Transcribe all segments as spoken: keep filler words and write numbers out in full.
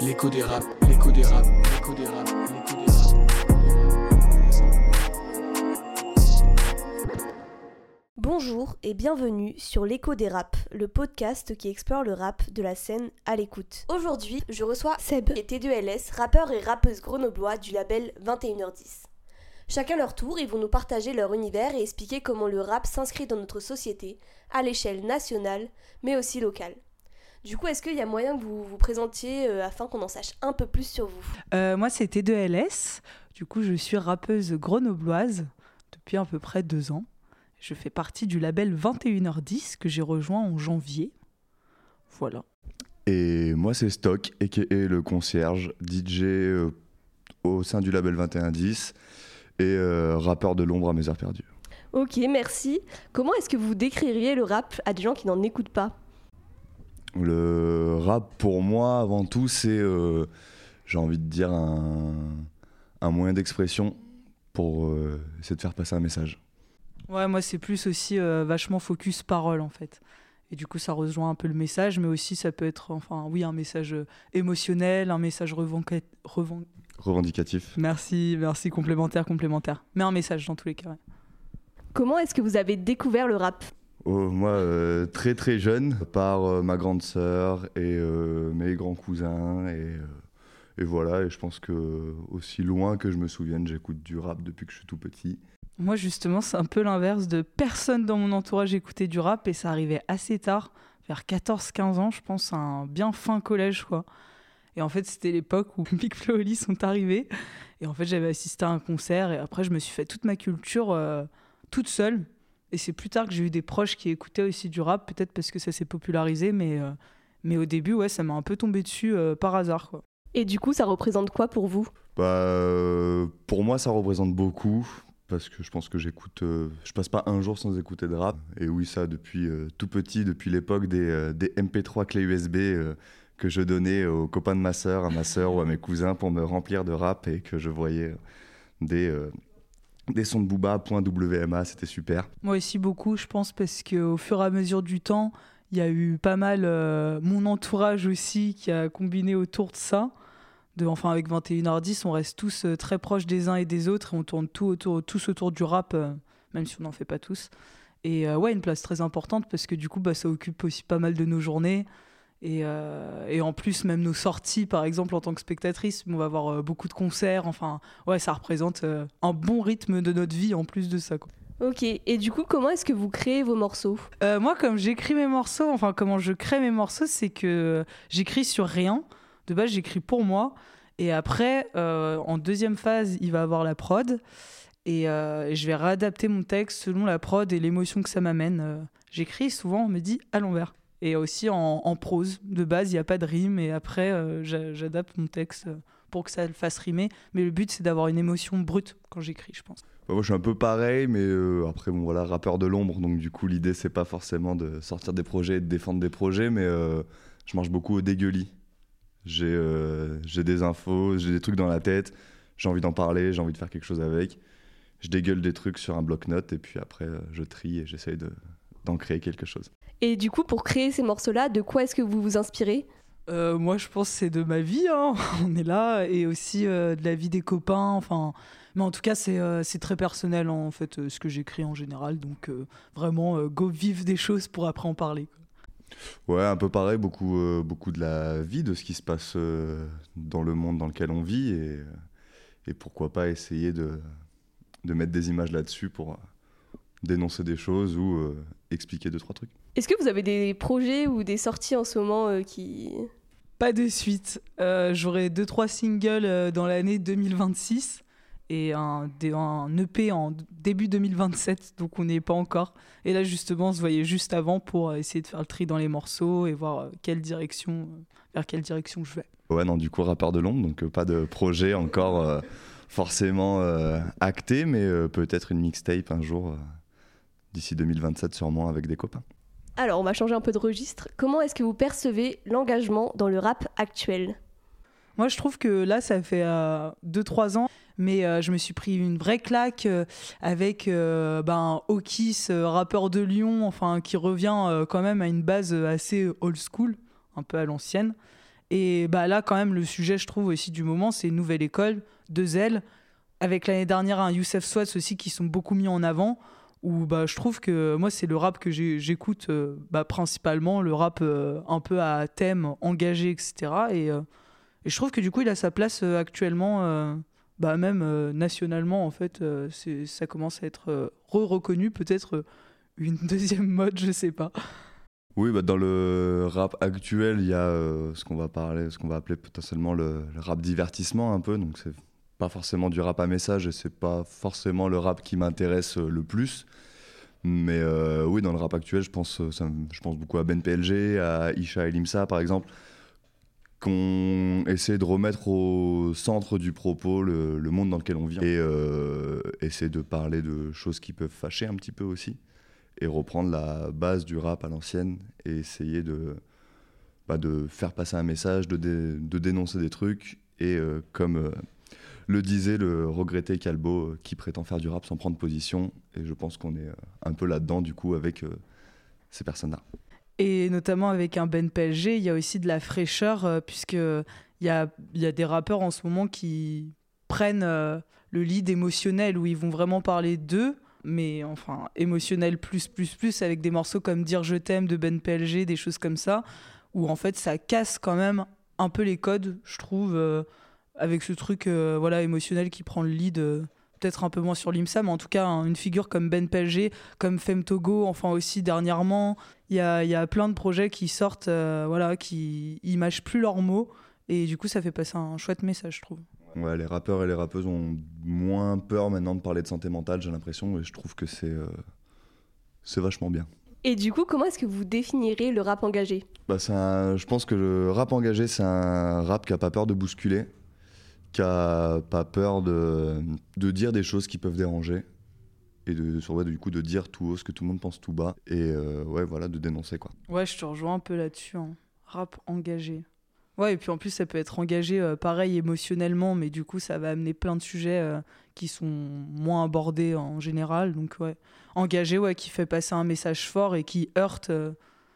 l'écho des rap, l'écho des rap, l'écho des rap, l'écho des rap. Bonjour et bienvenue sur l'écho des rap, le podcast qui explore le rap de la scène à l'écoute. Aujourd'hui, je reçois Seb et T deux L S, rappeurs et rappeuses grenoblois du label vingt et une heures dix. Chacun leur tour, ils vont nous partager leur univers et expliquer comment le rap s'inscrit dans notre société, à l'échelle nationale, mais aussi locale. Du coup, est-ce qu'il y a moyen que vous vous présentiez euh, afin qu'on en sache un peu plus sur vous ? euh, Moi, c'est T deux L S. Du coup, je suis rappeuse grenobloise depuis à peu près deux ans. Je fais partie du label vingt et une heures dix que j'ai rejoint en janvier. Voilà. Et moi, c'est Stock, aka le concierge, D J euh, au sein du label vingt et une heures dix et euh, rappeur de l'ombre à mes heures perdues. Ok, merci. Comment est-ce que vous décririez le rap à des gens qui n'en écoutent pas ? Le rap, pour moi, avant tout, c'est, euh, j'ai envie de dire, un, un moyen d'expression pour euh, essayer de faire passer un message. Ouais, moi, c'est plus aussi euh, vachement focus parole, en fait. Et du coup, ça rejoint un peu le message, mais aussi, ça peut être, enfin, oui, un message euh, émotionnel, un message revendicatif. Revend... Revendicatif. Merci, merci, complémentaire, complémentaire. Mais un message, dans tous les cas, ouais. Comment est-ce que vous avez découvert le rap ? Oh, moi, euh, très très jeune, par euh, ma grande sœur et euh, mes grands cousins. Et, euh, et voilà, et je pense que aussi loin que je me souvienne, j'écoute du rap depuis que je suis tout petit. Moi, justement, c'est un peu l'inverse de personne dans mon entourage écoutait du rap et ça arrivait assez tard, vers quatorze quinze ans, je pense, à un bien fin collège, quoi. Et en fait, c'était l'époque où Big Flo et Oli sont arrivés. Et en fait, j'avais assisté à un concert et après, je me suis fait toute ma culture euh, toute seule. Et c'est plus tard que j'ai eu des proches qui écoutaient aussi du rap, peut-être parce que ça s'est popularisé, mais, euh, mais au début, ouais, ça m'a un peu tombé dessus euh, par hasard, quoi. Et du coup, ça représente quoi pour vous ? Bah, euh, pour moi, ça représente beaucoup. Parce que je pense que j'écoute, euh, je passe pas un jour sans écouter de rap. Et oui, ça depuis euh, tout petit, depuis l'époque des, euh, des M P trois clés U S B euh, que je donnais aux copains de ma sœur, à ma sœur ou à mes cousins pour me remplir de rap et que je voyais des, euh, des sons de Booba, point W M A, c'était super. Moi aussi beaucoup, je pense, parce qu'au fur et à mesure du temps, il y a eu pas mal euh, mon entourage aussi qui a combiné autour de ça. De, enfin, avec vingt et une heures dix, on reste tous euh, très proches des uns et des autres et on tourne tout autour, tous autour du rap, euh, même si on n'en fait pas tous. Et euh, ouais, une place très importante parce que du coup, bah, ça occupe aussi pas mal de nos journées. Et, euh, et en plus, même nos sorties, par exemple, en tant que spectatrice, on va avoir euh, beaucoup de concerts. Enfin, ouais, ça représente euh, un bon rythme de notre vie en plus de ça, quoi. Ok, et du coup, comment est-ce que vous créez vos morceaux ? euh, Moi, comme j'écris mes morceaux, enfin, comment je crée mes morceaux, c'est que j'écris sur rien. De base, j'écris pour moi. Et après, euh, en deuxième phase, il va avoir la prod. Et, euh, et je vais réadapter mon texte selon la prod et l'émotion que ça m'amène. Euh, j'écris souvent, on me dit à l'envers. Et aussi en, en prose. De base, il n'y a pas de rime. Et après, euh, j'a, j'adapte mon texte pour que ça le fasse rimer. Mais le but, c'est d'avoir une émotion brute quand j'écris, je pense. Bah, moi, je suis un peu pareil, mais euh, après, bon, voilà, rappeur de l'ombre. Donc, du coup, l'idée, c'est pas forcément de sortir des projets et de défendre des projets, mais euh, je marche beaucoup au dégueulis. J'ai, euh, j'ai des infos, j'ai des trucs dans la tête, j'ai envie d'en parler, j'ai envie de faire quelque chose avec. Je dégueule des trucs sur un bloc-notes et puis après euh, je trie et j'essaye de, d'en créer quelque chose. Et du coup, pour créer ces morceaux-là, de quoi est-ce que vous vous inspirez ? euh, Moi, je pense que c'est de ma vie, hein. On est là, et aussi euh, de la vie des copains. Enfin, mais en tout cas, c'est, euh, c'est très personnel, en fait, euh, ce que j'écris en général. Donc euh, vraiment, euh, go vivre des choses pour après en parler, quoi. Ouais, un peu pareil, beaucoup, euh, beaucoup de la vie, de ce qui se passe euh, dans le monde dans lequel on vit et, et pourquoi pas essayer de, de mettre des images là-dessus pour euh, dénoncer des choses ou euh, expliquer deux, trois trucs. Est-ce que vous avez des projets ou des sorties en ce moment euh, qui... Pas de suite. Euh, j'aurai deux, trois singles euh, dans l'année deux mille vingt-six et un, un E P en début deux mille vingt-sept, donc on n'y est pas encore. Et là, justement, on se voyait juste avant pour essayer de faire le tri dans les morceaux et voir quelle direction, vers quelle direction je vais. Ouais, non, du coup, rappeur de l'ombre, donc euh, pas de projet encore euh, forcément euh, acté, mais euh, peut-être une mixtape un jour, euh, d'ici deux mille vingt-sept sûrement, avec des copains. Alors, on va changer un peu de registre. Comment est-ce que vous percevez l'engagement dans le rap actuel ? Moi, je trouve que là, ça fait euh, deux trois ans, mais euh, je me suis pris une vraie claque euh, avec euh, ben, Okis, euh, rappeur de Lyon, enfin, qui revient euh, quand même à une base assez old school, un peu à l'ancienne. Et bah, là, quand même, le sujet, je trouve, aussi du moment, c'est Nouvelle École, de Zell, avec l'année dernière un Youssef Swats aussi qui sont beaucoup mis en avant, où bah, je trouve que moi, c'est le rap que j'ai, j'écoute euh, bah, principalement, le rap euh, un peu à thème, engagé, et cetera. Et, euh, et je trouve que du coup, il a sa place euh, actuellement, euh, bah, même euh, nationalement, en fait, euh, c'est, ça commence à être euh, re-reconnu, peut-être euh, une deuxième mode, je sais pas. Oui, bah dans le rap actuel, il y a euh, ce qu'on va parler, ce qu'on va appeler potentiellement le, le rap divertissement un peu. Donc c'est pas forcément du rap à message et c'est pas forcément le rap qui m'intéresse euh, le plus. Mais euh, oui, dans le rap actuel, je pense, euh, ça, je pense beaucoup à Ben P L G, à Isha et Limsa par exemple, qu'on essaie de remettre au centre du propos le, le monde dans lequel on vit et euh, essaie de parler de choses qui peuvent fâcher un petit peu aussi. Et reprendre la base du rap à l'ancienne et essayer de, bah, de faire passer un message, de, dé, de dénoncer des trucs. Et euh, comme euh, le disait le regretté Calbo, euh, qui prétend faire du rap sans prendre position. Et je pense qu'on est euh, un peu là-dedans, du coup, avec euh, ces personnes-là. Et notamment avec un Ben P L G, il y a aussi de la fraîcheur, euh, puisqu'il y a, y a des rappeurs en ce moment qui prennent euh, le lead émotionnel, où ils vont vraiment parler d'eux, mais enfin émotionnel plus plus plus avec des morceaux comme Dire je t'aime de Ben P L G, des choses comme ça où en fait ça casse quand même un peu les codes, je trouve, euh, avec ce truc euh, voilà émotionnel qui prend le lead, euh, peut-être un peu moins sur Limsa, mais en tout cas hein, une figure comme Ben P L G, comme Femme Togo, enfin aussi dernièrement il y a, y a plein de projets qui sortent euh, voilà qui ils mâchent plus leurs mots et du coup ça fait passer un chouette message, je trouve. Ouais, les rappeurs et les rappeuses ont moins peur maintenant de parler de santé mentale, j'ai l'impression, et je trouve que c'est, euh, c'est vachement bien. Et du coup, comment est-ce que vous définirez le rap engagé ? Bah, c'est un, je pense que le rap engagé, c'est un rap qui n'a pas peur de bousculer, qui n'a pas peur de, de dire des choses qui peuvent déranger, et de, sur, ouais, du coup de dire tout haut ce que tout le monde pense tout bas, et euh, ouais, voilà, de dénoncer, quoi. Ouais, je te rejoins un peu là-dessus, hein. Rap engagé. Ouais, et puis en plus, ça peut être engagé euh, pareil émotionnellement, mais du coup, ça va amener plein de sujets euh, qui sont moins abordés en général. Donc, ouais, engagé, ouais, qui fait passer un message fort et qui heurte euh,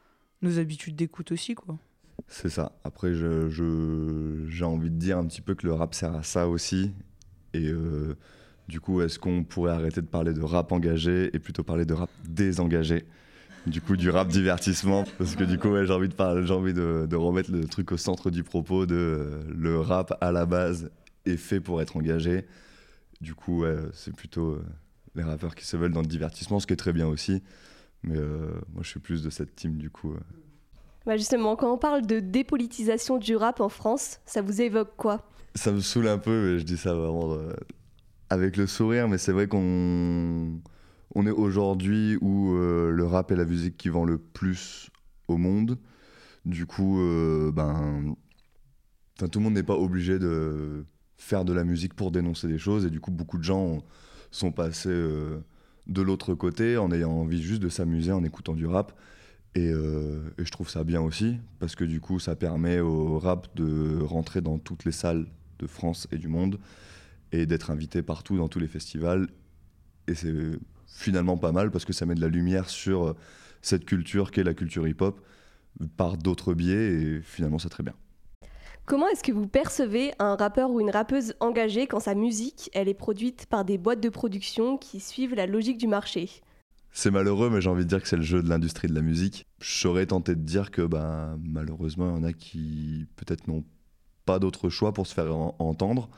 nos habitudes d'écoute aussi, quoi. C'est ça. Après, je, je, j'ai envie de dire un petit peu que le rap sert à ça aussi. Et euh, du coup, est-ce qu'on pourrait arrêter de parler de rap engagé et plutôt parler de rap désengagé ? Du coup, du rap divertissement, parce que du coup, ouais, j'ai envie de parler, j'ai envie de, de remettre le truc au centre du propos de euh, le rap à la base est fait pour être engagé. Du coup, ouais, c'est plutôt euh, les rappeurs qui se veulent dans le divertissement, ce qui est très bien aussi. Mais euh, moi, je suis plus de cette team, du coup. Euh. Bah justement, quand on parle de dépolitisation du rap en France, ça vous évoque quoi ? Ça me saoule un peu, mais je dis ça vraiment euh, avec le sourire, mais c'est vrai qu'on... On est aujourd'hui où euh, le rap est la musique qui vend le plus au monde. Du coup, euh, ben, tout le monde n'est pas obligé de faire de la musique pour dénoncer des choses. Et du coup, beaucoup de gens sont passés euh, de l'autre côté en ayant envie juste de s'amuser en écoutant du rap. Et, euh, et je trouve ça bien aussi, parce que du coup, ça permet au rap de rentrer dans toutes les salles de France et du monde et d'être invité partout dans tous les festivals. Et c'est finalement pas mal parce que ça met de la lumière sur cette culture qu'est la culture hip-hop par d'autres biais et finalement c'est très bien. Comment est-ce que vous percevez un rappeur ou une rappeuse engagée quand sa musique elle est produite par des boîtes de production qui suivent la logique du marché ? C'est malheureux, mais j'ai envie de dire que c'est le jeu de l'industrie de la musique. Je serais tenté de dire que ben, malheureusement il y en a qui peut-être n'ont pas d'autre choix pour se faire en- entendre.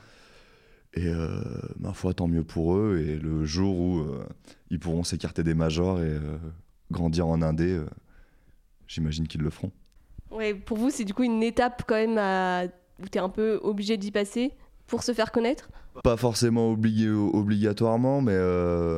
Et euh, ma foi, tant mieux pour eux. Et le jour où euh, ils pourront s'écarter des majors et euh, grandir en indé, euh, j'imagine qu'ils le feront. Ouais, pour vous, c'est du coup une étape quand même à... où tu es un peu obligé d'y passer pour se faire connaître ? Pas forcément obligé, obligatoirement, mais euh,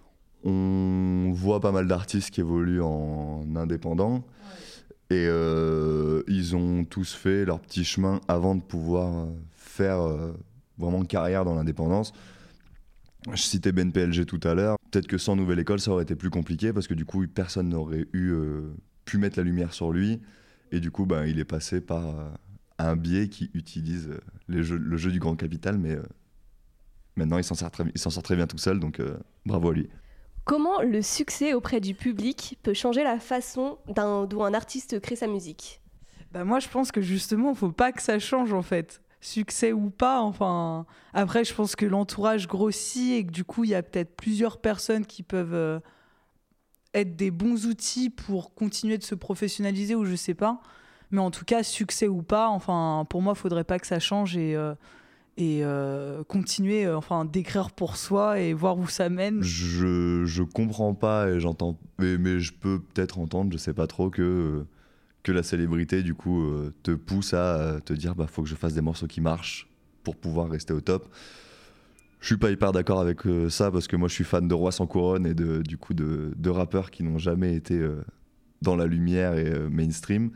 on voit pas mal d'artistes qui évoluent en indépendant. Ouais. Et euh, ils ont tous fait leur petit chemin avant de pouvoir faire... Euh, vraiment carrière dans l'indépendance. Je citais Ben P L G tout à l'heure. Peut-être que sans Nouvelle École, ça aurait été plus compliqué parce que du coup, personne n'aurait eu, euh, pu mettre la lumière sur lui. Et du coup, ben, il est passé par euh, un biais qui utilise euh, les jeux, le jeu du grand capital. Mais euh, maintenant, il s'en sort très, il s'en sort très bien tout seul. Donc, euh, bravo à lui. Comment le succès auprès du public peut changer la façon d'un, dont un artiste crée sa musique ? Bah moi, je pense que justement, faut pas que ça change en fait. Succès ou pas, enfin. Après, je pense que l'entourage grossit et que du coup, il y a peut-être plusieurs personnes qui peuvent euh, être des bons outils pour continuer de se professionnaliser ou je sais pas. Mais en tout cas, succès ou pas, enfin, pour moi, faudrait pas que ça change et. Euh, et euh, continuer euh, enfin d'écrire pour soi et voir où ça mène. Je, je comprends pas et j'entends mais, mais je peux peut-être entendre, je sais pas trop, que, euh, que la célébrité du coup euh, te pousse à euh, te dire bah faut que je fasse des morceaux qui marchent pour pouvoir rester au top. Je suis pas hyper d'accord avec euh, ça parce que moi je suis fan de Roi sans couronne et de, du coup de, de rappeurs qui n'ont jamais été euh, dans la lumière et euh, mainstream,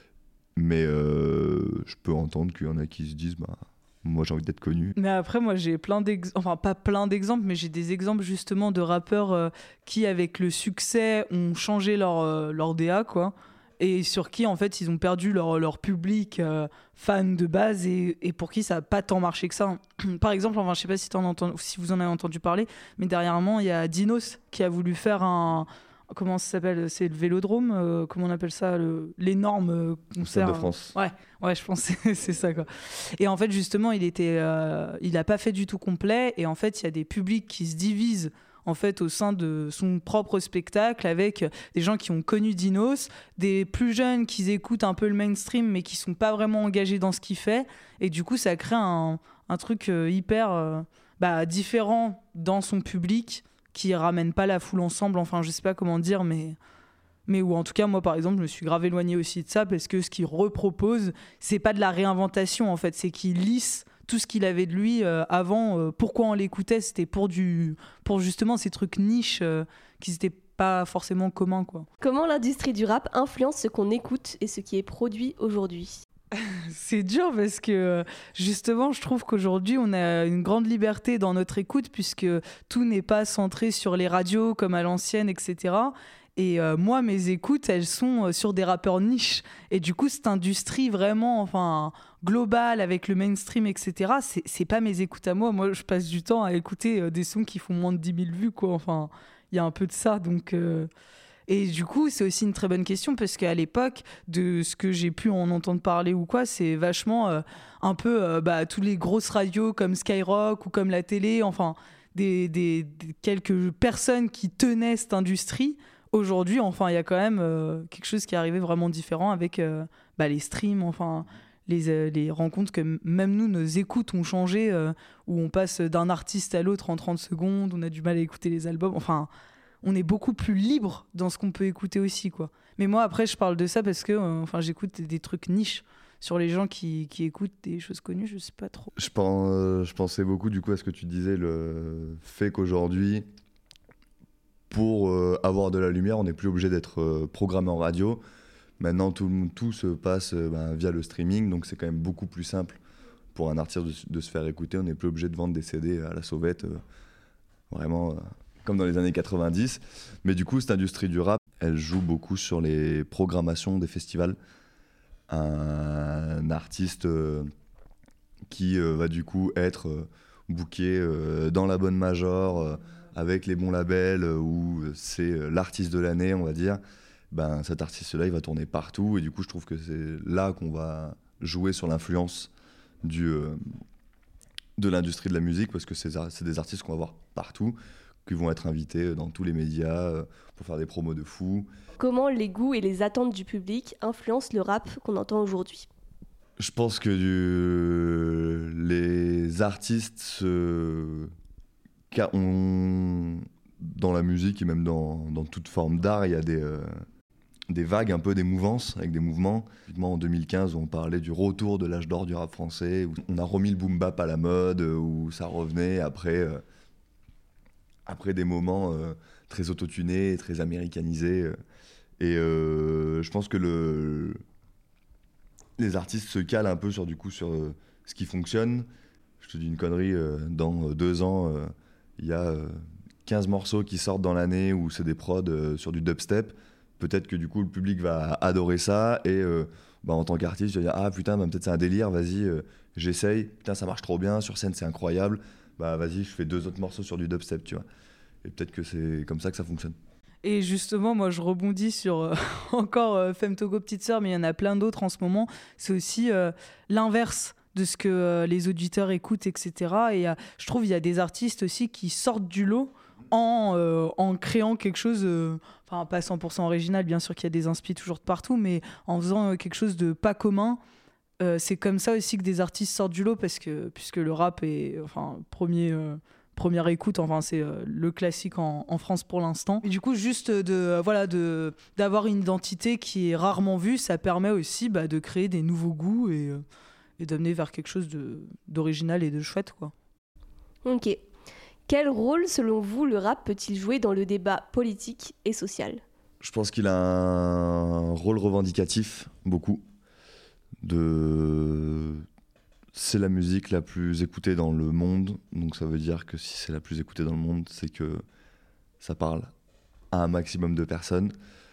mais euh, je peux entendre qu'il y en a qui se disent bah moi j'ai envie d'être connu. Mais après moi j'ai plein d'exemples, enfin pas plein d'exemples, mais j'ai des exemples justement de rappeurs euh, qui avec le succès ont changé leur, euh, leur D A quoi, et sur qui en fait ils ont perdu leur, leur public euh, fan de base et, et pour qui ça n'a pas tant marché que ça. Par exemple, enfin je sais pas si, t'en entends, si vous en avez entendu parler, mais dernièrement il y a Dinos qui a voulu faire un... Comment ça s'appelle ? C'est le Vélodrome, euh, comment on appelle ça, le, l'énorme euh, concert. Stade de France. Ouais, ouais, je pense que c'est ça quoi. Et en fait justement, il était, euh, il a pas fait du tout complet. Et en fait, il y a des publics qui se divisent en fait au sein de son propre spectacle avec des gens qui ont connu Dinos, des plus jeunes qui écoutent un peu le mainstream mais qui sont pas vraiment engagés dans ce qu'il fait. Et du coup, ça crée un, un truc euh, hyper euh, bah, différent dans son public, qui ramène pas la foule ensemble, enfin je sais pas comment dire, mais mais où en tout cas moi par exemple je me suis grave éloigné aussi de ça parce que ce qu'il repropose c'est pas de la réinventation en fait, c'est qu'il lisse tout ce qu'il avait de lui euh, avant. Euh, pourquoi on l'écoutait, c'était pour du pour justement ces trucs niches euh, qui n'étaient pas forcément communs quoi. Comment l'industrie du rap influence ce qu'on écoute et ce qui est produit aujourd'hui ? C'est dur parce que justement je trouve qu'aujourd'hui on a une grande liberté dans notre écoute puisque tout n'est pas centré sur les radios comme à l'ancienne, et cetera. Et euh, moi mes écoutes elles sont sur des rappeurs niches et du coup cette industrie vraiment enfin globale avec le mainstream, et cetera, c'est, c'est pas mes écoutes à moi. Moi je passe du temps à écouter des sons qui font moins de dix mille vues quoi, enfin il y a un peu de ça donc... Euh... Et du coup, c'est aussi une très bonne question parce qu'à l'époque, de ce que j'ai pu en entendre parler ou quoi, c'est vachement euh, un peu euh, bah, tous les grosses radios comme Skyrock ou comme la télé, enfin, des, des, des quelques personnes qui tenaient cette industrie. Aujourd'hui, enfin, il y a quand même euh, quelque chose qui est arrivé vraiment différent avec euh, bah, les streams, enfin, les, euh, les rencontres que même nous, nos écoutes ont changé, euh, où on passe d'un artiste à l'autre en trente secondes, on a du mal à écouter les albums, enfin... on est beaucoup plus libre dans ce qu'on peut écouter aussi quoi. Mais moi après je parle de ça parce que euh, enfin j'écoute des trucs niches sur les gens qui, qui écoutent des choses connues, je sais pas trop. Je, pense, euh, je pensais beaucoup du coup à ce que tu disais, le fait qu'aujourd'hui pour euh, avoir de la lumière on n'est plus obligé d'être euh, programmé en radio. Maintenant tout, tout se passe euh, ben, via le streaming, donc c'est quand même beaucoup plus simple pour un artiste de, de se faire écouter. On n'est plus obligé de vendre des C D à la sauvette, euh, vraiment... Euh, comme dans les années quatre-vingt-dix. Mais du coup, cette industrie du rap, elle joue beaucoup sur les programmations des festivals. Un artiste euh, qui euh, va du coup être euh, booké euh, dans la bonne major, euh, avec les bons labels, euh, où c'est euh, l'artiste de l'année, on va dire, ben, cet artiste-là, il va tourner partout. Et du coup, je trouve que c'est là qu'on va jouer sur l'influence du, euh, de l'industrie de la musique, parce que c'est, c'est des artistes qu'on va voir partout, qui vont être invités dans tous les médias pour faire des promos de fou. Comment les goûts et les attentes du public influencent le rap qu'on entend aujourd'hui ? Je pense que du... les artistes se... ont... dans la musique et même dans, dans toute forme d'art, il y a des, euh, des vagues, un peu des mouvances avec des mouvements. En deux mille quinze, on parlait du retour de l'âge d'or du rap français, où on a remis le boom bap à la mode, où ça revenait après... Euh, après des moments euh, très autotunés, très américanisés. Euh, et euh, je pense que le, les artistes se calent un peu sur, du coup, sur euh, ce qui fonctionne. Je te dis une connerie, euh, dans deux ans, il euh, y a euh, quinze morceaux qui sortent dans l'année où c'est des prods euh, sur du dubstep. Peut-être que du coup, le public va adorer ça. Et euh, bah, en tant qu'artiste, je vais dire « Ah putain, bah, peut-être c'est un délire, vas-y, euh, j'essaye. Putain, ça marche trop bien, sur scène, c'est incroyable. » Bah vas-y, je fais deux autres morceaux sur du dubstep, tu vois. Et peut-être que c'est comme ça que ça fonctionne. Et justement, moi, je rebondis sur euh, encore euh, Femme Togo Petite Sœur, mais il y en a plein d'autres en ce moment. C'est aussi euh, l'inverse de ce que euh, les auditeurs écoutent, et cetera. Et euh, je trouve qu'il y a des artistes aussi qui sortent du lot en, euh, en créant quelque chose, euh, enfin pas cent pour cent original, bien sûr qu'il y a des inspi toujours de partout, mais en faisant euh, quelque chose de pas commun. Euh, c'est comme ça aussi que des artistes sortent du lot, parce que, puisque le rap est, enfin, premier... Euh, première écoute, enfin c'est euh, le classique en, en France pour l'instant. Et du coup, juste de, euh, voilà, de, d'avoir une identité qui est rarement vue, ça permet aussi bah, de créer des nouveaux goûts et, euh, et d'amener vers quelque chose de, d'original et de chouette, quoi. Ok. Quel rôle, selon vous, le rap peut-il jouer dans le débat politique et social ? Je pense qu'il a un rôle revendicatif, beaucoup. De... C'est la musique la plus écoutée dans le monde, donc ça veut dire que si c'est la plus écoutée dans le monde, c'est que ça parle à un maximum de personnes.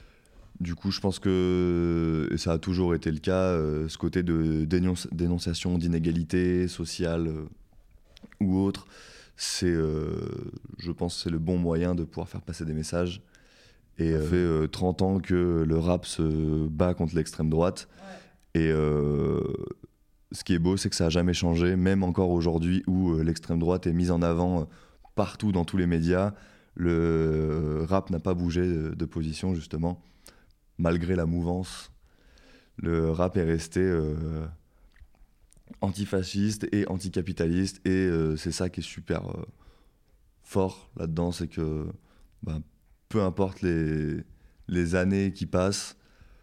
Du coup, je pense que, et ça a toujours été le cas, euh, ce côté de dénonce, dénonciation d'inégalités sociales euh, ou autres, c'est, euh, je pense, c'est le bon moyen de pouvoir faire passer des messages. Et ça euh, fait euh, trente ans que le rap se bat contre l'extrême droite. Ouais. Et euh, ce qui est beau, c'est que ça n'a jamais changé, même encore aujourd'hui où euh, l'extrême droite est mise en avant euh, partout dans tous les médias. Le euh, rap n'a pas bougé de, de position, justement, malgré la mouvance. Le rap est resté euh, antifasciste et anticapitaliste, et euh, c'est ça qui est super euh, fort là-dedans, c'est que bah, peu importe les, les années qui passent,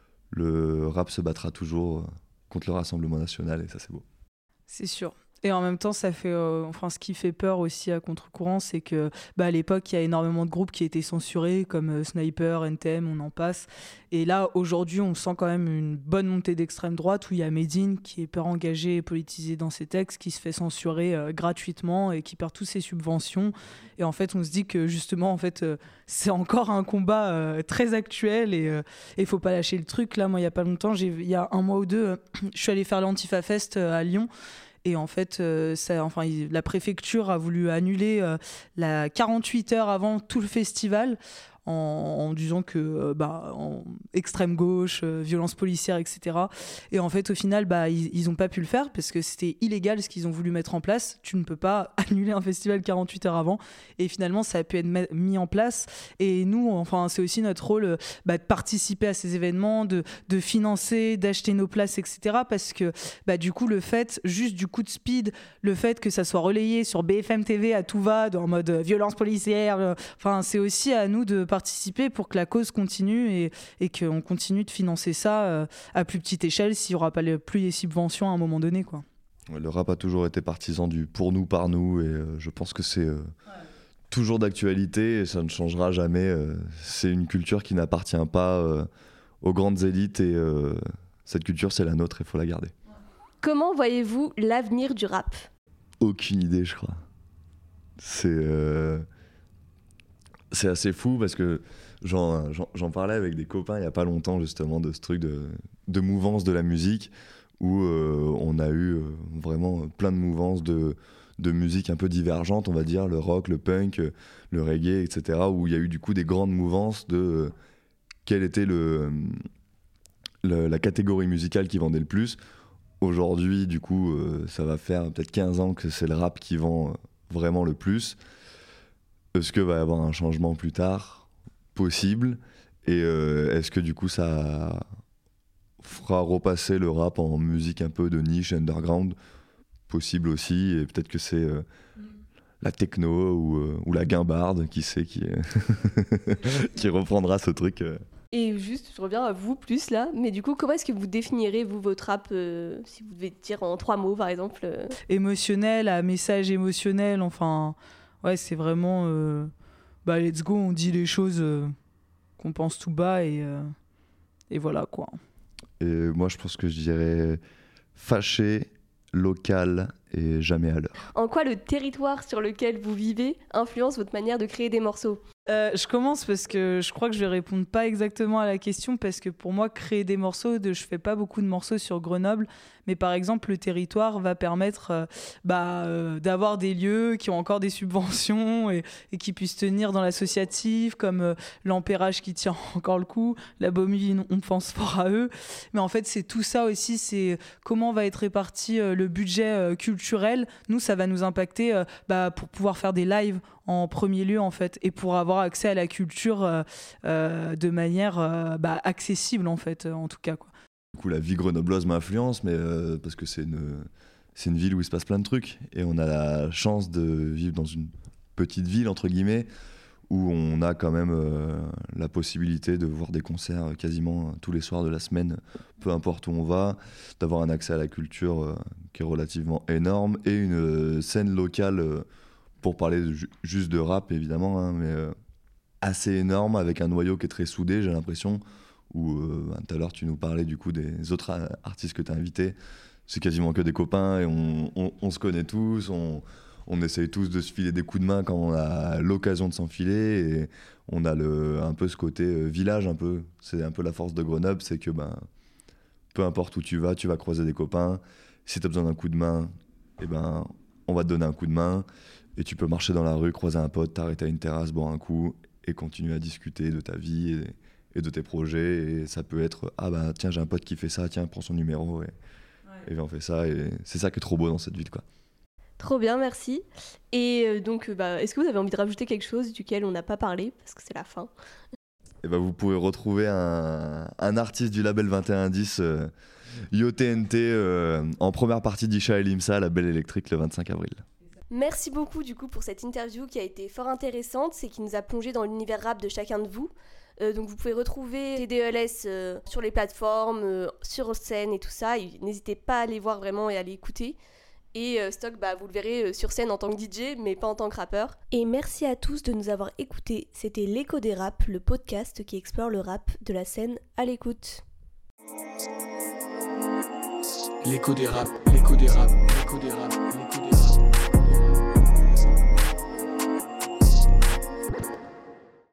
le rap se battra toujours euh, contre le Rassemblement national, et ça c'est beau. C'est sûr. Et en même temps, ça fait, euh, enfin, ce qui fait peur aussi à contre-courant, c'est que bah, à l'époque, il y a énormément de groupes qui étaient censurés, comme euh, Sniper, N T M, on en passe. Et là, aujourd'hui, on sent quand même une bonne montée d'extrême droite, où il y a Medine qui est hyper engagé et politisé dans ses textes, qui se fait censurer euh, gratuitement et qui perd toutes ses subventions. Et en fait, on se dit que justement, en fait, euh, c'est encore un combat euh, très actuel, et il euh, ne faut pas lâcher le truc. Là, moi, il n'y a pas longtemps, il y a un mois ou deux, euh, je suis allée faire l'Antifa Fest euh, à Lyon. Et en fait, euh, ça, enfin, il, la préfecture a voulu annuler euh, la quarante-huit heures avant tout le festival, en, en disant que euh, bah, en extrême gauche, euh, violence policière, et cetera. Et en fait, au final, bah, ils n'ont pas pu le faire parce que c'était illégal ce qu'ils ont voulu mettre en place. Tu ne peux pas annuler un festival quarante-huit heures avant. Et finalement, ça a pu être mis en place. Et nous, enfin, c'est aussi notre rôle bah, de participer à ces événements, de, de financer, d'acheter nos places, et cetera. Parce que bah, du coup, le fait, juste du coup de speed, le fait que ça soit relayé sur B F M T V à tout va, en mode euh, violence policière, euh, enfin, c'est aussi à nous de participer pour que la cause continue et, et qu'on continue de financer ça euh, à plus petite échelle s'il n'y aura pas les, plus les subventions à un moment donné, quoi. Le rap a toujours été partisan du pour nous, par nous, et euh, je pense que c'est euh, ouais. toujours d'actualité et ça ne changera jamais. Euh, c'est une culture qui n'appartient pas euh, aux grandes élites, et euh, cette culture, c'est la nôtre et il faut la garder. Comment voyez-vous l'avenir du rap ? Aucune idée, je crois. C'est... Euh... C'est assez fou parce que j'en, j'en, j'en parlais avec des copains il n'y a pas longtemps, justement, de ce truc de, de mouvance de la musique, où euh, on a eu euh, vraiment plein de mouvances de, de musique un peu divergentes, on va dire, le rock, le punk, le reggae, et cetera, où il y a eu du coup des grandes mouvances de euh, quelle était le, le, la catégorie musicale qui vendait le plus. Aujourd'hui, du coup, euh, ça va faire peut-être quinze ans que c'est le rap qui vend vraiment le plus. Est-ce que va y avoir un changement plus tard ? Possible. Et euh, est-ce que du coup ça fera repasser le rap en musique un peu de niche, underground ? Possible aussi. Et peut-être que c'est euh, mm. la techno ou, euh, ou la guimbarde, qui sait, qui, qui reprendra ce truc. Euh. Et juste, je reviens à vous plus là, mais du coup, comment est-ce que vous définirez, vous, votre rap, euh, si vous devez dire en trois mots, par exemple euh... Émotionnel, à message émotionnel, enfin... Ouais, c'est vraiment... Euh, bah, let's go, on dit les choses euh, qu'on pense tout bas, et, euh, et voilà, quoi. Et moi, je pense que je dirais fâché, local et jamais à l'heure. En quoi le territoire sur lequel vous vivez influence votre manière de créer des morceaux ? Euh, je commence parce que je crois que je vais répondre pas exactement à la question, parce que pour moi, créer des morceaux, de, je fais pas beaucoup de morceaux sur Grenoble, mais par exemple, le territoire va permettre euh, bah, euh, d'avoir des lieux qui ont encore des subventions et, et qui puissent tenir dans l'associatif, comme euh, l'Ampérage qui tient encore le coup, la Baumine, on pense fort à eux. Mais en fait, c'est tout ça aussi, c'est comment va être réparti euh, le budget euh, culturel. Nous, ça va nous impacter euh, bah, pour pouvoir faire des lives en premier lieu, en fait, et pour avoir accès à la culture euh, euh, de manière euh, bah, accessible, en fait, euh, en tout cas, quoi. Du coup, la vie grenobloise m'influence, mais euh, parce que c'est une, c'est une ville où il se passe plein de trucs, et on a la chance de vivre dans une petite ville, entre guillemets, où on a quand même euh, la possibilité de voir des concerts quasiment tous les soirs de la semaine, peu importe où on va, d'avoir un accès à la culture euh, qui est relativement énorme, et une euh, scène locale, euh, pour parler de, ju- juste de rap évidemment, hein, mais euh, assez énorme, avec un noyau qui est très soudé, j'ai l'impression, où euh, bah, tout à l'heure tu nous parlais du coup des autres a- artistes que tu as invités, c'est quasiment que des copains, et on, on, on se connaît tous, on... On essaye tous de se filer des coups de main quand on a l'occasion de s'enfiler, et on a le, un peu ce côté euh, village, un peu. C'est un peu la force de Grenoble, c'est que ben, peu importe où tu vas, tu vas croiser des copains. Si tu as besoin d'un coup de main, eh ben, on va te donner un coup de main, et tu peux marcher dans la rue, croiser un pote, t'arrêter à une terrasse, boire un coup et continuer à discuter de ta vie et, et de tes projets. Et ça peut être « Ah ben tiens, j'ai un pote qui fait ça, tiens, prends son numéro. » Et, ouais. et ben, on fait ça, et c'est ça qui est trop beau dans cette ville, quoi. Trop bien, merci. Et euh, donc, euh, bah, est-ce que vous avez envie de rajouter quelque chose duquel on n'a pas parlé, parce que c'est la fin ? Et ben vous pouvez retrouver un, un artiste du label vingt et un dix, euh, Yo T N T, euh, en première partie d'Isha et Limsa, la Belle Électrique, le vingt-cinq avril. Merci beaucoup du coup pour cette interview qui a été fort intéressante et qui nous a plongé dans l'univers rap de chacun de vous. Euh, donc vous pouvez retrouver T D E L S euh, sur les plateformes, euh, sur scène et tout ça. Et n'hésitez pas à aller voir vraiment et à aller écouter. Et euh, Stock, bah, vous le verrez euh, sur scène en tant que D J, mais pas en tant que rappeur. Et merci à tous de nous avoir écoutés. C'était L'écho des raps, le podcast qui explore le rap de la scène à l'écoute. L'écho des rap, l'écho des rap, l'écho des rap, l'écho des rap.